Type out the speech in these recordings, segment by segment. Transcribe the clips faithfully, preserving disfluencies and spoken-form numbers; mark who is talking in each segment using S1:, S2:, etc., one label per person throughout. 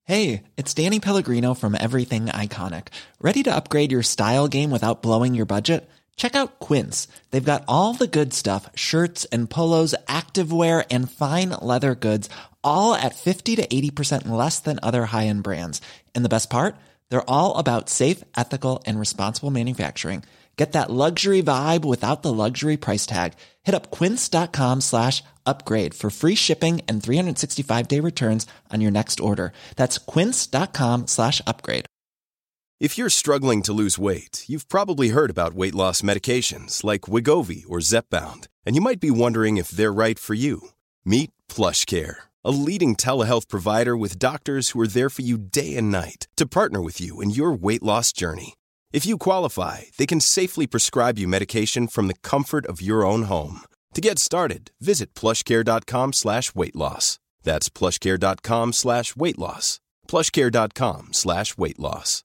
S1: Hey, it's Danny Pellegrino from Everything Iconic. Ready to upgrade your style game without blowing your budget? Check out Quince. They've got all the good stuff, shirts and polos, activewear, and fine leather goods, all at fifty to eighty percent less than other high-end brands. And the best part? They're all about safe, ethical, and responsible manufacturing. Get that luxury vibe without the luxury price tag. Hit up quince.com slash upgrade for free shipping and three sixty-five day returns on your next order. That's quince.com slash upgrade.
S2: If you're struggling to lose weight, you've probably heard about weight loss medications like Wegovy or Zepbound, and you might be wondering if they're right for you. Meet PlushCare, a leading telehealth provider with doctors who are there for you day and night to partner with you in your weight loss journey. If you qualify, they can safely prescribe you medication from the comfort of your own home. To get started, visit plushcare.com slash weight loss. That's plushcare.com slash weight loss. plushcare.com slash weight loss.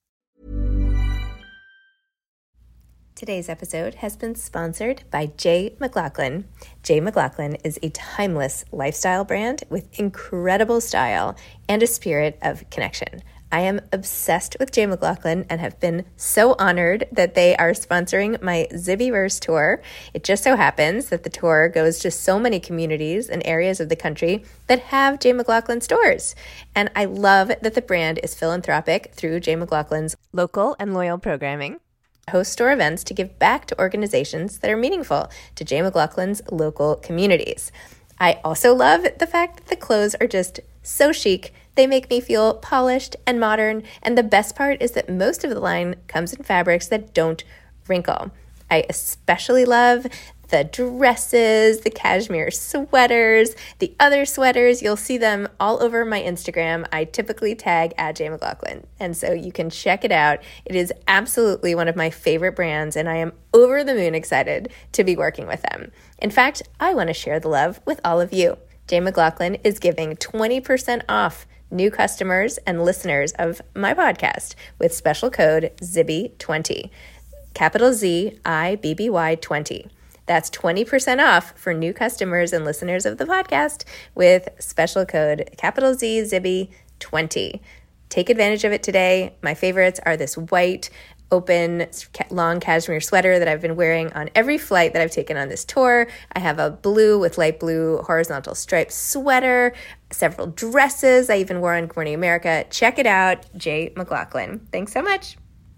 S3: Today's episode has been sponsored by J. McLaughlin. J. McLaughlin is a timeless lifestyle brand with incredible style and a spirit of connection. I am obsessed with J. McLaughlin and have been so honored that they are sponsoring my Zibbyverse tour. It just so happens that the tour goes to so many communities and areas of the country that have J. McLaughlin stores. And I love that the brand is philanthropic through J. McLaughlin's local and loyal programming. Host store events to give back to organizations that are meaningful to J. McLaughlin's local communities. I also love the fact that the clothes are just so chic. They make me feel polished and modern, and the best part is that most of the line comes in fabrics that don't wrinkle. I especially love the dresses, the cashmere sweaters, the other sweaters. You'll see them all over my Instagram. I typically tag at J. McLaughlin, and so you can check it out. It is absolutely one of my favorite brands, and I am over the moon excited to be working with them. In fact, I want to share the love with all of you. J. McLaughlin is giving twenty percent off new customers and listeners of my podcast with special code Zibby twenty, capital Z I B B Y twenty. That's twenty percent off for new customers and listeners of the podcast with special code capital Z Zibby twenty. Take advantage of it today. My favorites are this white, open, long cashmere sweater that I've been wearing on every flight that I've taken on this tour. I have a blue with light blue horizontal striped sweater, several dresses I even wore on Good Morning America. Check it out, J. McLaughlin. Thanks so much.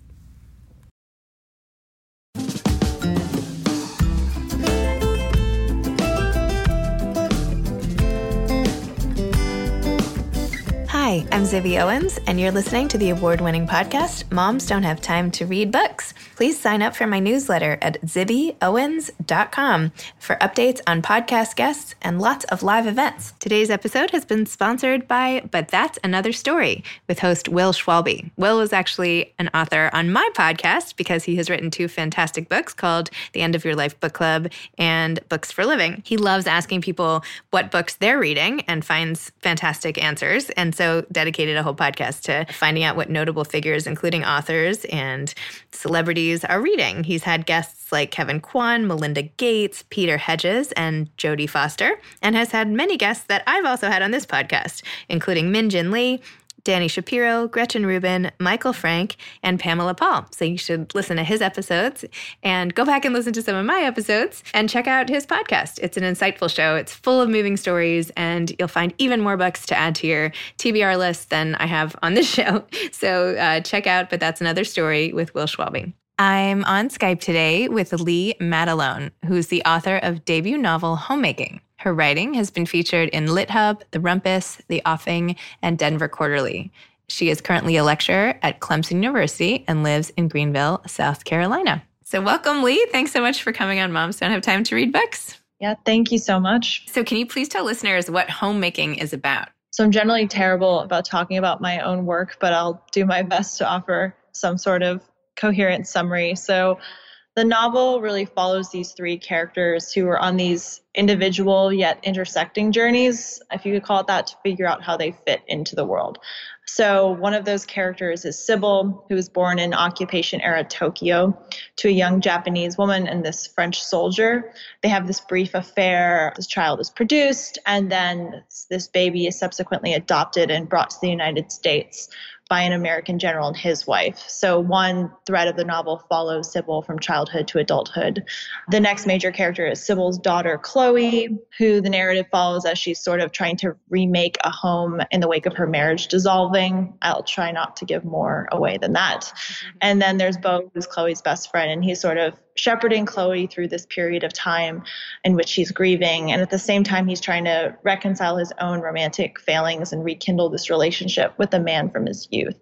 S3: Hi, I'm Zibby Owens, and you're listening to the award-winning podcast, Moms Don't Have Time to Read Books. Please sign up for my newsletter at zibby owens dot com for updates on podcast guests and lots of live events. Today's episode has been sponsored by But That's Another Story with host Will Schwalbe. Will is actually an author on my podcast because he has written two fantastic books called The End of Your Life Book Club and Books for Living. He loves asking people what books they're reading and finds fantastic answers, and so dedicated a whole podcast to finding out what notable figures, including authors and celebrities, are reading. He's had guests like Kevin Kwan, Melinda Gates, Peter Hedges, and Jodie Foster, and has had many guests that I've also had on this podcast, including Min Jin Lee, Danny Shapiro, Gretchen Rubin, Michael Frank, and Pamela Paul. So you should listen to his episodes and go back and listen to some of my episodes and check out his podcast. It's an insightful show. It's full of moving stories, and you'll find even more books to add to your T B R list than I have on this show. So uh, check out But That's Another Story with Will Schwalbe. I'm on Skype today with Lee Matalone, who's the author of debut novel Homemaking. Her writing has been featured in LitHub, The Rumpus, The Offing, and Denver Quarterly. She is currently a lecturer at Clemson University and lives in Greenville, South Carolina. So welcome, Lee. Thanks so much for coming on Moms Don't Have Time to Read Books.
S4: Yeah, thank you so much.
S3: So can you please tell listeners what homemaking is about?
S4: So I'm generally terrible about talking about my own work, but I'll do my best to offer some sort of coherent summary. So The novel really follows these three characters who are on these individual yet intersecting journeys, if you could call it that, to figure out how they fit into the world. So one of those characters is Sybil, who was born in occupation-era Tokyo to a young Japanese woman and this French soldier. They have this brief affair. This child is produced, and then this baby is subsequently adopted and brought to the United States by an American general and his wife. So one thread of the novel follows Sybil from childhood to adulthood. The next major character is Sybil's daughter, Chloe, who the narrative follows as she's sort of trying to remake a home in the wake of her marriage dissolving. I'll try not to give more away than that. And then there's Beau, who's Chloe's best friend, and he's sort of shepherding Chloe through this period of time in which she's grieving. And at the same time, he's trying to reconcile his own romantic failings and rekindle this relationship with a man from his youth.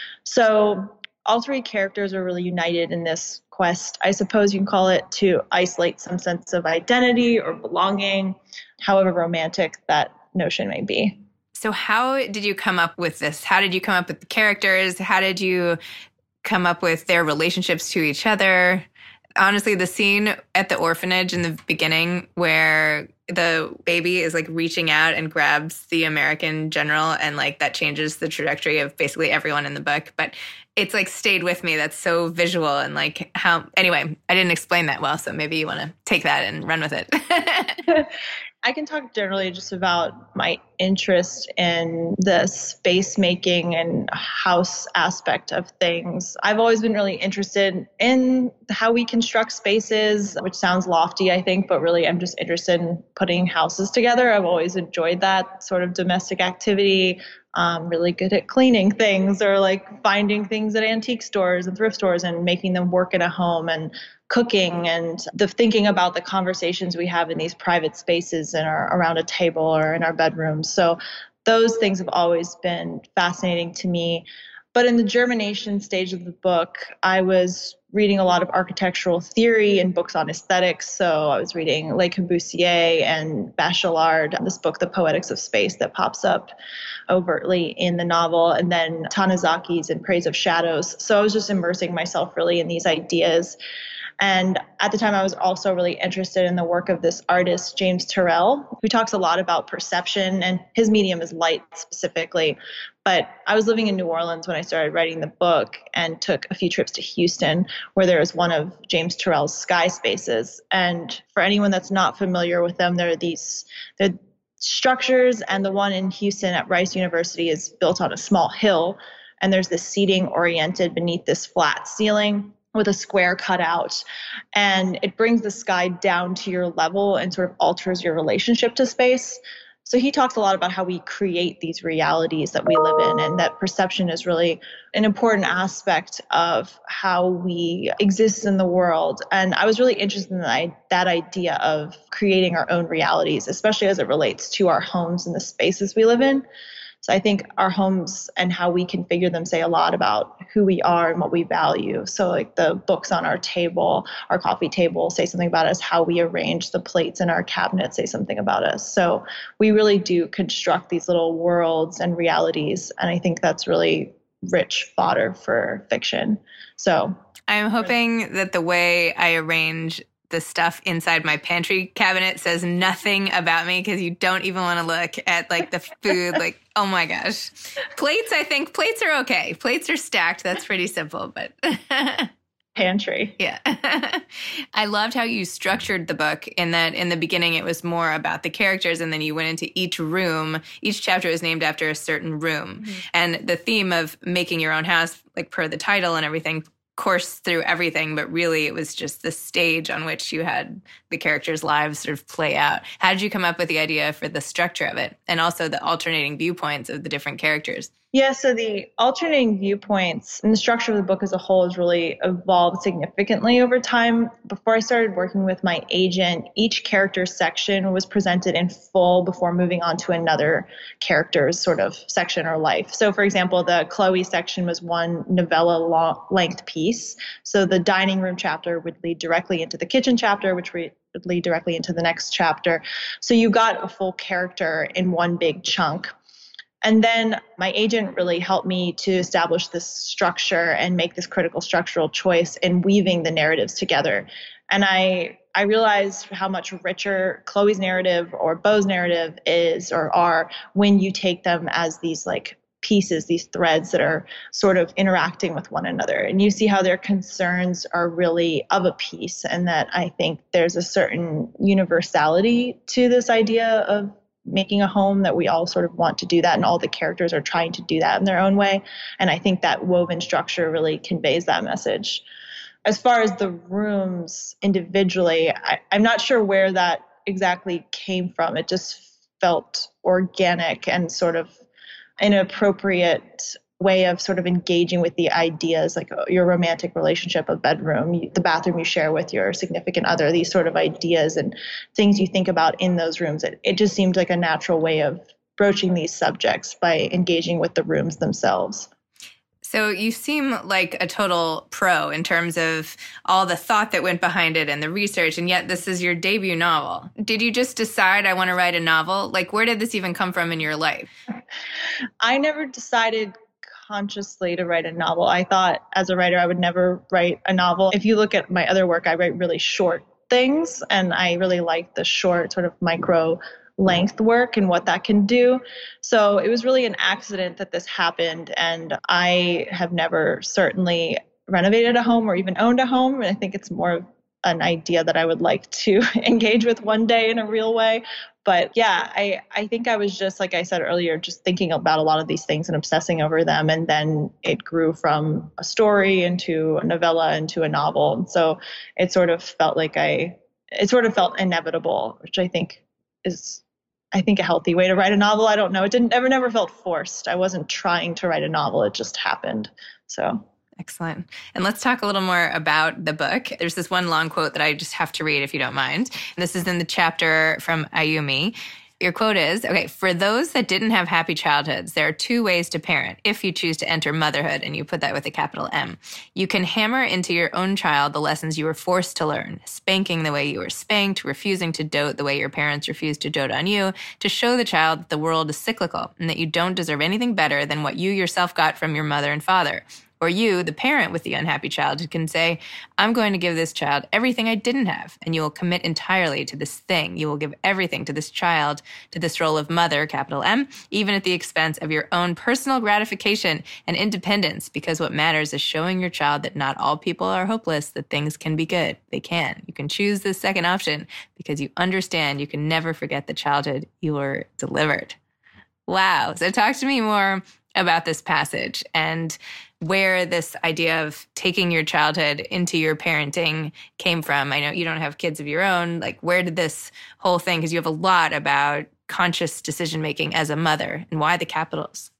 S4: So all three characters are really united in this quest, I suppose you can call it, to isolate some sense of identity or belonging, however romantic that notion may be.
S5: So how did you come up with this? How did you come up with the characters? How did you come up with their relationships to each other? Honestly, the scene at the orphanage in the beginning where the baby is like reaching out and grabs the American general, and like that changes the trajectory of basically everyone in the book. But it's like stayed with me. That's so visual, and like how, anyway, I didn't explain that well. So maybe you want to take that and run with it.
S4: I can talk generally just about my interest in the space making and house aspect of things. I've always been really interested in how we construct spaces, which sounds lofty, I think, but really I'm just interested in putting houses together. I've always enjoyed that sort of domestic activity. I'm really good at cleaning things, or like finding things at antique stores and thrift stores and making them work in a home, and cooking, and the thinking about the conversations we have in these private spaces and our, around a table or in our bedrooms. So those things have always been fascinating to me. But in the germination stage of the book, I was reading a lot of architectural theory and books on aesthetics. So I was reading Le Corbusier and Bachelard, this book, The Poetics of Space, that pops up overtly in the novel, and then Tanazaki's In Praise of Shadows. So I was just immersing myself really in these ideas. And at the time, I was also really interested in the work of this artist, James Turrell, who talks a lot about perception, and his medium is light specifically. But I was living in New Orleans when I started writing the book, and took a few trips to Houston, where there was one of James Turrell's sky spaces. And for anyone that's not familiar with them, there are these they're structures, and the one in Houston at Rice University is built on a small hill, and there's this seating oriented beneath this flat ceiling with a square cut out, and it brings the sky down to your level and sort of alters your relationship to space. So he talks a lot about how we create these realities that we live in, and that perception is really an important aspect of how we exist in the world. And I was really interested in that, that idea of creating our own realities, especially as it relates to our homes and the spaces we live in. So I think our homes and how we configure them say a lot about who we are and what we value. So like the books on our table, our coffee table say something about us. How we arrange the plates in our cabinet say something about us. So we really do construct these little worlds and realities. And I think that's really rich fodder for fiction. So
S5: I'm hoping that the way I arrange the stuff inside my pantry cabinet says nothing about me, because you don't even want to look at like the food. Like, oh my gosh. Plates, I think plates are okay. Plates are stacked. That's pretty simple, but
S4: pantry.
S5: Yeah. I loved how you structured the book, in that in the beginning it was more about the characters, and then you went into each room. Each chapter was named after a certain room. Mm-hmm. And the theme of making your own house, like per the title and everything, coursed through everything, but really it was just the stage on which you had the characters' lives sort of play out. How did you come up with the idea for the structure of it, and also the alternating viewpoints of the different characters?
S4: Yeah, so the alternating viewpoints and the structure of the book as a whole has really evolved significantly over time. Before I started working with my agent, each character section was presented in full before moving on to another character's sort of section or life. So for example, the Chloe section was one novella length piece. So the dining room chapter would lead directly into the kitchen chapter, which would lead directly into the next chapter. So you got a full character in one big chunk. And then my agent really helped me to establish this structure and make this critical structural choice in weaving the narratives together. And I I realized how much richer Chloe's narrative or Beau's narrative is or are when you take them as these like pieces, these threads that are sort of interacting with one another. And you see how their concerns are really of a piece, and that I think there's a certain universality to this idea of making a home, that we all sort of want to do that, and all the characters are trying to do that in their own way. And I think that woven structure really conveys that message. As far as the rooms individually, I, I'm not sure where that exactly came from. It just felt organic and sort of an appropriate way of sort of engaging with the ideas, like your romantic relationship, a bedroom, the bathroom you share with your significant other, these sort of ideas and things you think about in those rooms. It, it just seemed like a natural way of broaching these subjects by engaging with the rooms themselves.
S5: So you seem like a total pro in terms of all the thought that went behind it and the research, and yet this is your debut novel. Did you just decide I want to write a novel? Like, where did this even come from in your life?
S4: I never decided consciously to write a novel. I thought as a writer, I would never write a novel. If you look at my other work, I write really short things, and I really like the short sort of micro length work and what that can do. So it was really an accident that this happened. And I have never certainly renovated a home or even owned a home. And I think it's more of an idea that I would like to engage with one day in a real way. But yeah, I, I think I was just, like I said earlier, just thinking about a lot of these things and obsessing over them. And then it grew from a story into a novella into a novel. And so it sort of felt like I, it sort of felt inevitable, which I think is, I think, a healthy way to write a novel. I don't know. It didn't ever, never felt forced. I wasn't trying to write a novel. It just happened. So.
S5: Excellent. And let's talk a little more about the book. There's this one long quote that I just have to read if you don't mind. And this is in the chapter from Ayumi. Your quote is, okay, for those that didn't have happy childhoods, there are two ways to parent if you choose to enter motherhood, and you put that with a capital M. You can hammer into your own child the lessons you were forced to learn, spanking the way you were spanked, refusing to dote the way your parents refused to dote on you, to show the child that the world is cyclical and that you don't deserve anything better than what you yourself got from your mother and father. Or you, the parent with the unhappy child, can say, I'm going to give this child everything I didn't have, and you will commit entirely to this thing. You will give everything to this child, to this role of mother, capital M, even at the expense of your own personal gratification and independence, because what matters is showing your child that not all people are hopeless, that things can be good. They can. You can choose this second option because you understand you can never forget the childhood you were delivered. Wow. So talk to me more about this passage and where this idea of taking your childhood into your parenting came from. I know you don't have kids of your own. Like, where did this whole thing, because you have a lot about conscious decision-making as a mother, and why the capitals?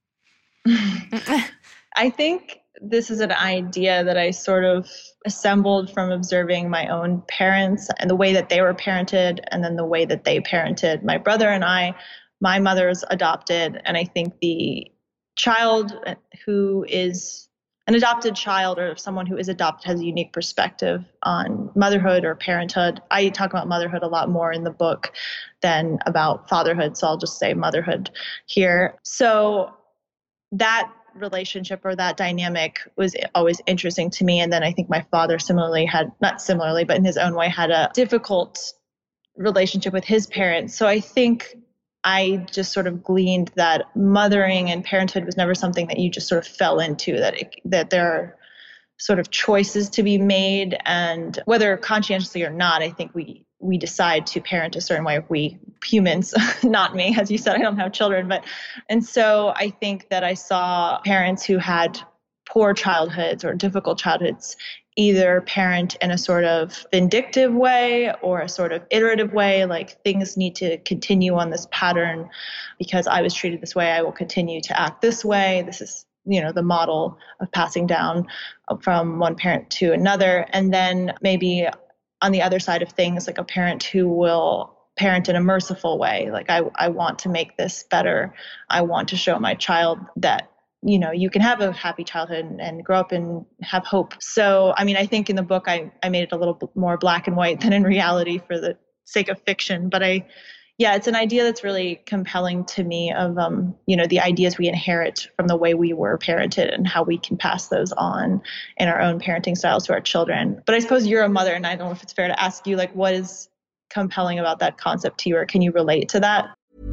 S4: I think this is an idea that I sort of assembled from observing my own parents and the way that they were parented, and then the way that they parented my brother and I. My mother's adopted, and I think the child who is an adopted child, or someone who is adopted, has a unique perspective on motherhood or parenthood. I talk about motherhood a lot more in the book than about fatherhood, so I'll just say motherhood here. So that relationship or that dynamic was always interesting to me. And then I think my father similarly had, not similarly, but in his own way, had a difficult relationship with his parents. So I think I just sort of gleaned that mothering and parenthood was never something that you just sort of fell into, that it, that there are sort of choices to be made, and whether conscientiously or not, I think we we decide to parent a certain way. We humans, not me, as you said, I don't have children, but and so I think that I saw parents who had poor childhoods or difficult childhoods either parent in a sort of vindictive way or a sort of iterative way, like things need to continue on this pattern because I was treated this way, I will continue to act this way. This is, you know, the model of passing down from one parent to another. And then maybe on the other side of things, like a parent who will parent in a merciful way. Like I, I want to make this better. I want to show my child that, you know, you can have a happy childhood and, and grow up and have hope. So, I mean, I think in the book, I, I made it a little bit more black and white than in reality for the sake of fiction. But I, Yeah, it's an idea that's really compelling to me of, um, you know, the ideas we inherit from the way we were parented and how we can pass those on in our own parenting styles to our children. But I suppose you're a mother, and I don't know if it's fair to ask you, like, what is compelling about that concept to you, or can you relate to that?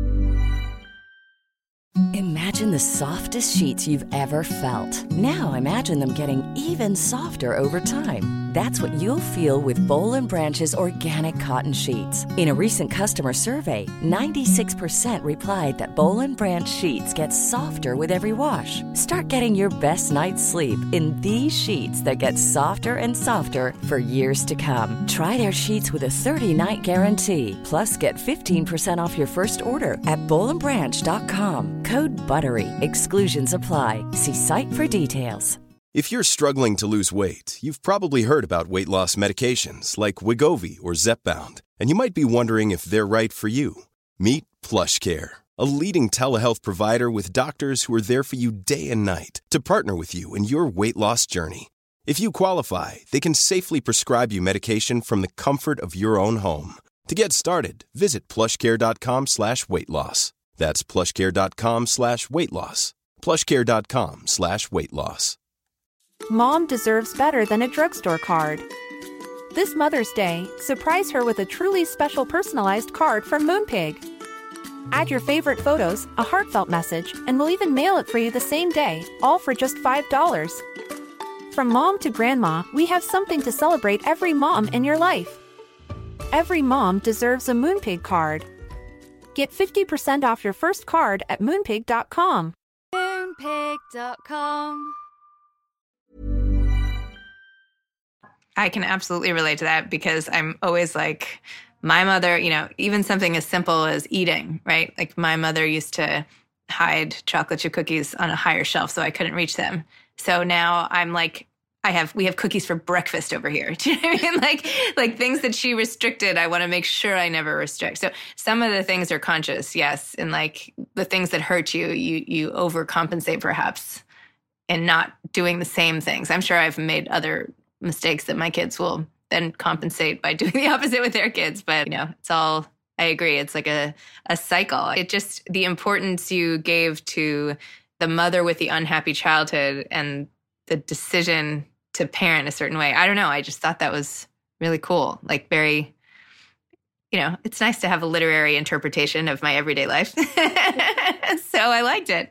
S6: Imagine the softest sheets you've ever felt. Now imagine them getting even softer over time. That's what you'll feel with Boll and Branch's organic cotton sheets. In a recent customer survey, ninety-six percent replied that Boll and Branch sheets get softer with every wash. Start getting your best night's sleep in these sheets that get softer and softer for years to come. Try their sheets with a thirty-night guarantee. Plus, get fifteen percent off your first order at boll and branch dot com. Code BUTTERY. Exclusions apply. See site for details.
S2: If you're struggling to lose weight, you've probably heard about weight loss medications like Wegovy or Zepbound, and you might be wondering if they're right for you. Meet PlushCare, a leading telehealth provider with doctors who are there for you day and night to partner with you in your weight loss journey. If you qualify, they can safely prescribe you medication from the comfort of your own home. To get started, visit plushcare.com slash weight loss. That's plushcare.com slash weight loss. plushcare.com slash weight loss.
S7: Mom deserves better than a drugstore card. This Mother's Day, surprise her with a truly special personalized card from Moonpig. Add your favorite photos, a heartfelt message, and we'll even mail it for you the same day, all for just five dollars. From mom to grandma, we have something to celebrate every mom in your life. Every mom deserves a Moonpig card. Get fifty percent off your first card at moonpig dot com.
S8: moonpig dot com.
S5: I can absolutely relate to that because I'm always like, my mother, you know, even something as simple as eating, right? Like my mother used to hide chocolate chip cookies on a higher shelf so I couldn't reach them. So now I'm like, I have, we have cookies for breakfast over here. Do you know what I mean? Like, like things that she restricted, I want to make sure I never restrict. So some of the things are conscious, yes. And like the things that hurt you, you, you overcompensate perhaps in not doing the same things. I'm sure I've made other mistakes that my kids will then compensate by doing the opposite with their kids. But, you know, it's all, I agree. It's like a, a cycle. It just, the importance you gave to the mother with the unhappy childhood and the decision to parent a certain way. I don't know. I just thought that was really cool. Like very, you know, it's nice to have a literary interpretation of my everyday life. So I liked it.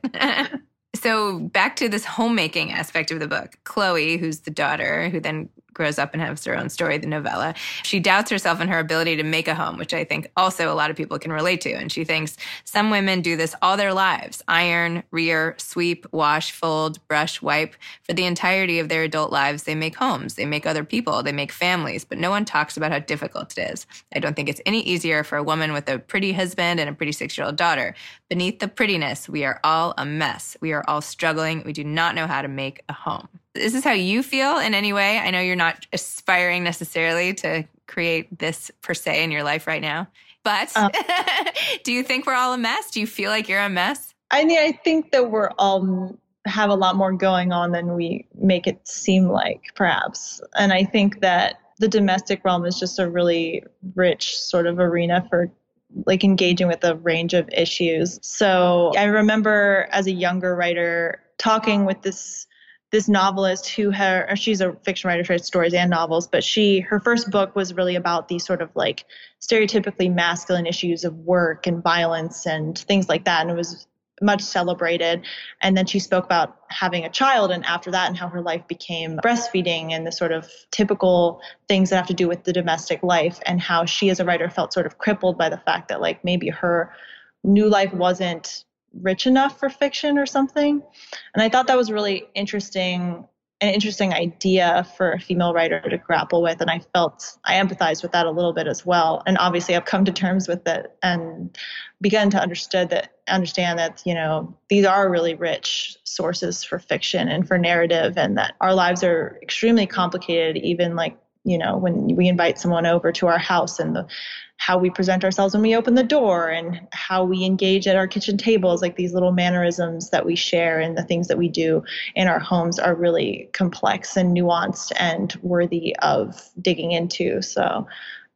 S5: So back to this homemaking aspect of the book. Chloe, who's the daughter, who then grows up and has her own story, the novella, she doubts herself in her ability to make a home, which I think also a lot of people can relate to. And she thinks some women do this all their lives: iron, rear, sweep, wash, fold, brush, wipe. For the entirety of their adult lives, they make homes, they make other people, they make families, but no one talks about how difficult it is. I don't think it's any easier for a woman with a pretty husband and a pretty six-year-old daughter. Beneath the prettiness, we are all a mess. We are all struggling. We do not know how to make a home. Is this how you feel in any way? I know you're not aspiring necessarily to create this per se in your life right now, but um, do you think we're all a mess? Do you feel like you're a mess?
S4: I mean, I think that we're all have a lot more going on than we make it seem like, perhaps. And I think that the domestic realm is just a really rich sort of arena for like engaging with a range of issues. So I remember as a younger writer talking with this this novelist who her she's a fiction writer, she writes stories and novels, but she her first book was really about these sort of like stereotypically masculine issues of work and violence and things like that, and it was much celebrated. And then she spoke about having a child, and after that, and how her life became breastfeeding and the sort of typical things that have to do with the domestic life, and how she as a writer felt sort of crippled by the fact that like maybe her new life wasn't rich enough for fiction or something. And I thought that was really interesting, an interesting idea for a female writer to grapple with. And I felt, I empathized with that a little bit as well. And obviously I've come to terms with it and begun to understand that, understand that, you know, these are really rich sources for fiction and for narrative, and that our lives are extremely complicated, even like, you know, when we invite someone over to our house, and the how we present ourselves when we open the door, and how we engage at our kitchen tables, like these little mannerisms that we share and the things that we do in our homes are really complex and nuanced and worthy of digging into. So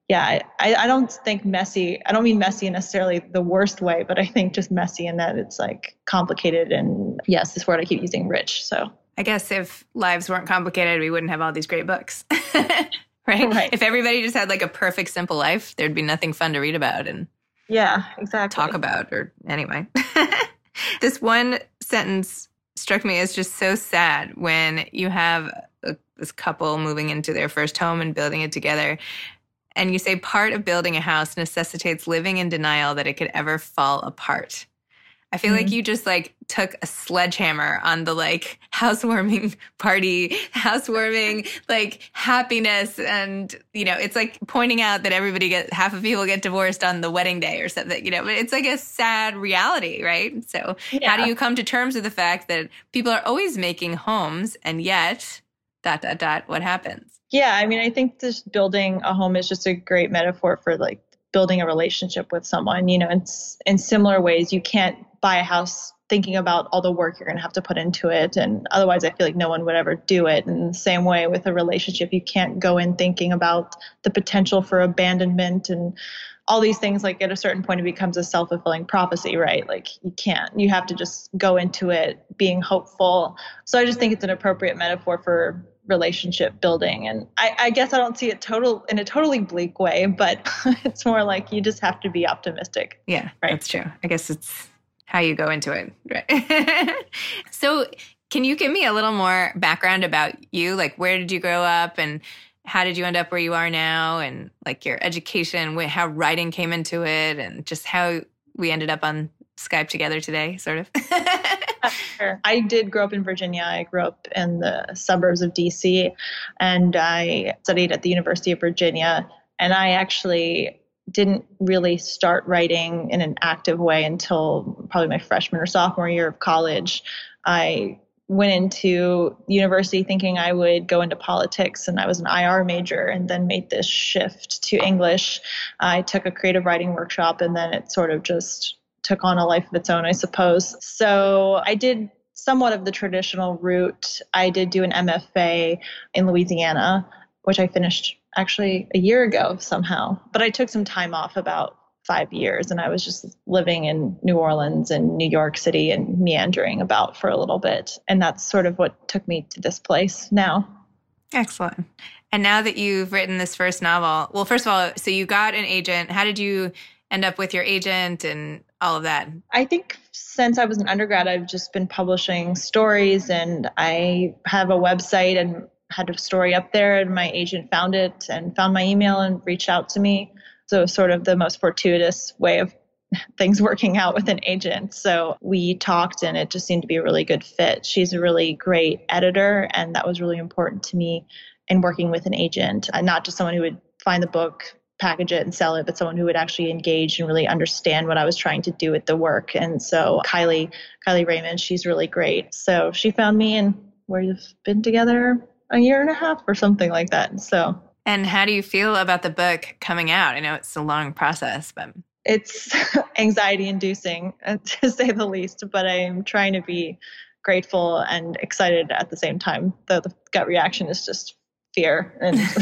S4: yeah, I, I don't think messy, I don't mean messy in necessarily the worst way, but I think just messy in that it's like complicated. And yes, this word I keep using, rich. So
S5: I guess if lives weren't complicated, we wouldn't have all these great books, right? right? If everybody just had like a perfect, simple life, there'd be nothing fun to read about and
S4: yeah, exactly.
S5: talk about. Or anyway, this one sentence struck me as just so sad when you have a, this couple moving into their first home and building it together. And you say part of building a house necessitates living in denial that it could ever fall apart. I feel mm-hmm. like you just like took a sledgehammer on the like housewarming party, housewarming like happiness. And, you know, it's like pointing out that everybody get, half of people get divorced on the wedding day or something, you know, but it's like a sad reality, right? So yeah. How do you come to terms with the fact that people are always making homes and yet dot, dot, dot, what happens?
S4: Yeah, I mean, I think just building a home is just a great metaphor for like building a relationship with someone. You know, in, in similar ways, you can't buy a house thinking about all the work you're going to have to put into it. And otherwise, I feel like no one would ever do it. In the same way with a relationship, you can't go in thinking about the potential for abandonment and all these things. Like at a certain point, it becomes a self-fulfilling prophecy, right? Like you can't, you have to just go into it being hopeful. So I just think it's an appropriate metaphor for relationship building. And I, I guess I don't see it total in a totally bleak way, but it's more like you just have to be optimistic.
S5: Yeah, right? That's true. I guess it's how you go into it. Right. So can you give me a little more background about you? Like, where did you grow up and how did you end up where you are now? And like your education, how writing came into it and just how we ended up on Skype together today, sort of.
S4: Sure. I did grow up in Virginia. I grew up in the suburbs of D C and I studied at the University of Virginia. And I actually didn't really start writing in an active way until probably my freshman or sophomore year of college. I went into university thinking I would go into politics, and I was an I R major, and then made this shift to English. I took a creative writing workshop, and then it sort of just took on a life of its own, I suppose. So I did somewhat of the traditional route. I did do an M F A in Louisiana, which I finished actually a year ago somehow. But I took some time off, about five years, and I was just living in New Orleans and New York City and meandering about for a little bit. And that's sort of what took me to this place now.
S5: Excellent. And now that you've written this first novel, well, first of all, so you got an agent. How did you end up with your agent and all of that?
S4: I think since I was an undergrad, I've just been publishing stories, and I have a website and had a story up there, and my agent found it and found my email and reached out to me. So sort of the most fortuitous way of things working out with an agent. So we talked and it just seemed to be a really good fit. She's a really great editor, and that was really important to me in working with an agent, and not just someone who would find the book, package it and sell it, but someone who would actually engage and really understand what I was trying to do with the work. And so Kylie, Kylie Raymond, she's really great. So she found me, and we've been together a year and a half or something like that. So.
S5: And how do you feel about the book coming out? I know it's a long process, but.
S4: It's anxiety inducing, to say the least, but I'm trying to be grateful and excited at the same time. The, the gut reaction is just fear.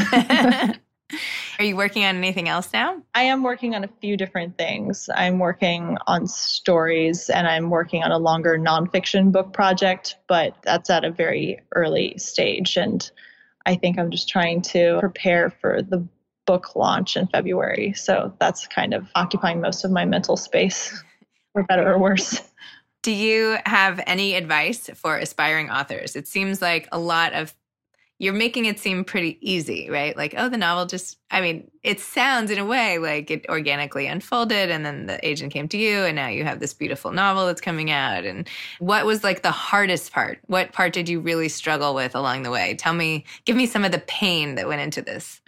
S4: And
S5: Are you working on anything else now?
S4: I am working on a few different things. I'm working on stories, and I'm working on a longer nonfiction book project, but that's at a very early stage. And I think I'm just trying to prepare for the book launch in February. So that's kind of occupying most of my mental space, for better or worse.
S5: Do you have any advice for aspiring authors? It seems like a lot of you're making it seem pretty easy, right? Like, oh, the novel just, I mean, it sounds in a way like it organically unfolded, and then the agent came to you, and now you have this beautiful novel that's coming out. And what was like the hardest part? What part did you really struggle with along the way? Tell me, give me some of the pain that went into this.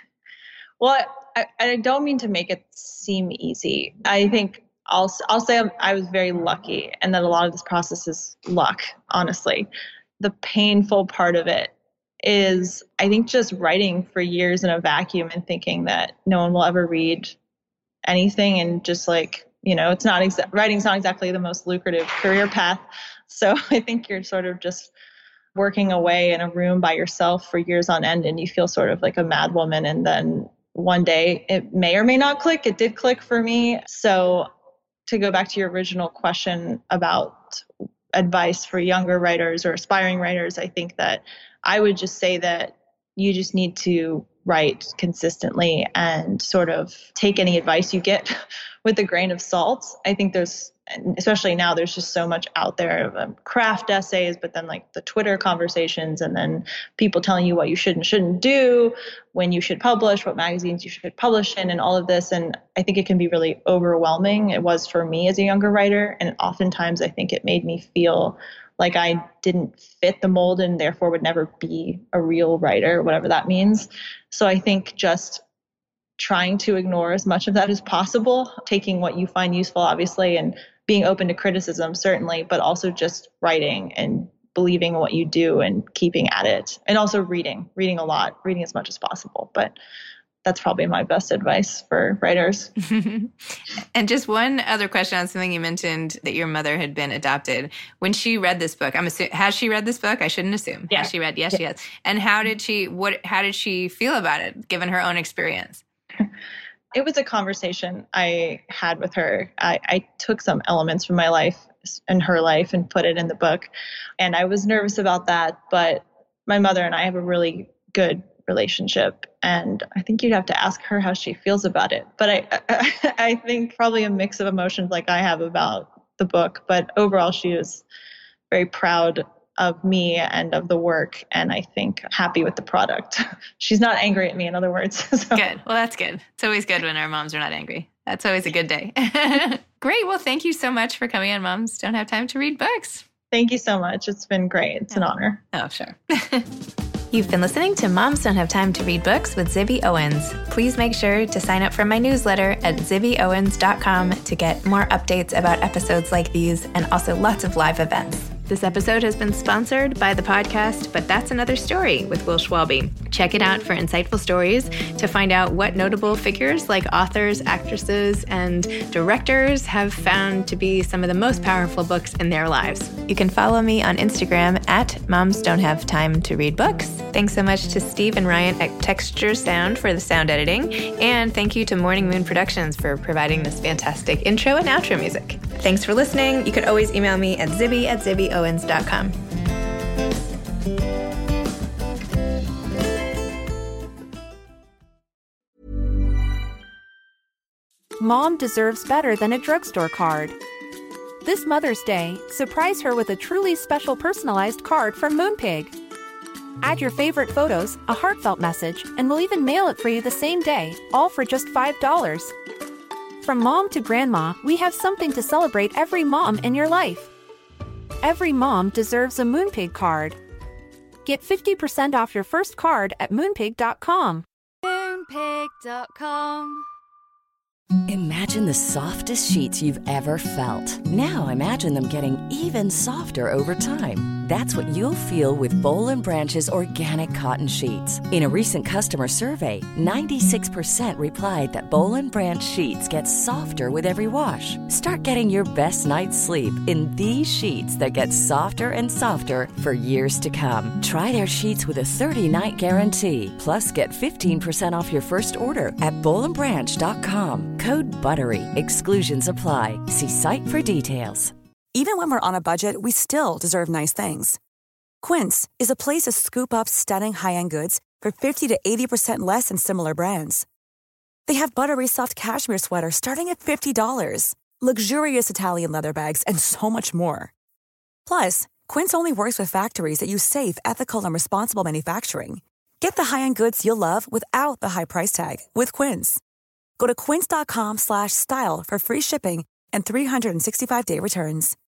S4: Well, I, I don't mean to make it seem easy. I think I'll, I'll say I was very lucky, and that a lot of this process is luck, honestly. The painful part of it is, I think, just writing for years in a vacuum and thinking that no one will ever read anything, and just like, you know, it's not exa- writing's not exactly the most lucrative career path. So I think you're sort of just working away in a room by yourself for years on end, and you feel sort of like a mad woman. And then one day it may or may not click. It did click for me. So to go back to your original question about advice for younger writers or aspiring writers, I think that I would just say that you just need to write consistently and sort of take any advice you get with a grain of salt. I think there's, especially now, there's just so much out there of um, craft essays, but then like the Twitter conversations, and then people telling you what you should and shouldn't do, when you should publish, what magazines you should publish in, and all of this. And I think it can be really overwhelming. It was for me as a younger writer. And oftentimes I think it made me feel like I didn't fit the mold and therefore would never be a real writer, whatever that means. So I think just trying to ignore as much of that as possible, taking what you find useful, obviously, and being open to criticism, certainly, but also just writing and believing in what you do and keeping at it. And also reading, reading a lot, reading as much as possible. But that's probably my best advice for writers.
S5: And just one other question on something you mentioned, that your mother had been adopted. When she read this book, I'm assuming, has she read this book? I shouldn't assume.
S4: Yeah.
S5: Has she read? Yes,
S4: yeah.
S5: she has. And how did she, what, how did she feel about it, given her own experience?
S4: It was a conversation I had with her. I, I took some elements from my life and her life and put it in the book. And I was nervous about that, but my mother and I have a really good relationship. And I think you'd have to ask her how she feels about it. But I, I, I think probably a mix of emotions like I have about the book. But overall, she was very proud of me and of the work, and I think happy with the product. She's not angry at me, in other words. So.
S5: Good. Well, that's good. It's always good when our moms are not angry. That's always a good day. Great. Well, thank you so much for coming on Moms Don't Have Time to Read Books.
S4: Thank you so much. It's been great. It's
S5: yeah.
S4: an honor.
S5: Oh, sure.
S3: You've been listening to Moms Don't Have Time to Read Books with Zibby Owens. Please make sure to sign up for my newsletter at zibby owens dot com to get more updates about episodes like these and also lots of live events. This episode has been sponsored by the podcast But That's Another Story with Will Schwalbe. Check it out for insightful stories to find out what notable figures like authors, actresses, and directors have found to be some of the most powerful books in their lives. You can follow me on Instagram at Moms Don't Have Time to Read Books. Thanks so much to Steve and Ryan at Texture Sound for the sound editing. And thank you to Morning Moon Productions for providing this fantastic intro and outro music. Thanks for listening. You could always email me at zibby at zibby owens dot com.
S7: Mom deserves better than a drugstore card. This Mother's Day, surprise her with a truly special personalized card from Moonpig. Add your favorite photos, a heartfelt message, and we'll even mail it for you the same day, all for just five dollars. From mom to grandma, we have something to celebrate every mom in your life. Every mom deserves a Moonpig card. Get fifty percent off your first card at moonpig dot com.
S8: Moonpig dot com.
S6: Imagine the softest sheets you've ever felt. Now imagine them getting even softer over time. That's what you'll feel with Boll and Branch's organic cotton sheets. In a recent customer survey, ninety-six percent replied that Boll and Branch sheets get softer with every wash. Start getting your best night's sleep in these sheets that get softer and softer for years to come. Try their sheets with a thirty-night guarantee. Plus, get fifteen percent off your first order at boll and branch dot com. Code BUTTERY. Exclusions apply. See site for details.
S9: Even when we're on a budget, we still deserve nice things. Quince is a place to scoop up stunning high-end goods for fifty to eighty percent less than similar brands. They have buttery soft cashmere sweaters starting at fifty dollars, luxurious Italian leather bags, and so much more. Plus, Quince only works with factories that use safe, ethical, and responsible manufacturing. Get the high-end goods you'll love without the high price tag with Quince. Go to quince dot com slash style for free shipping and three sixty-five day returns.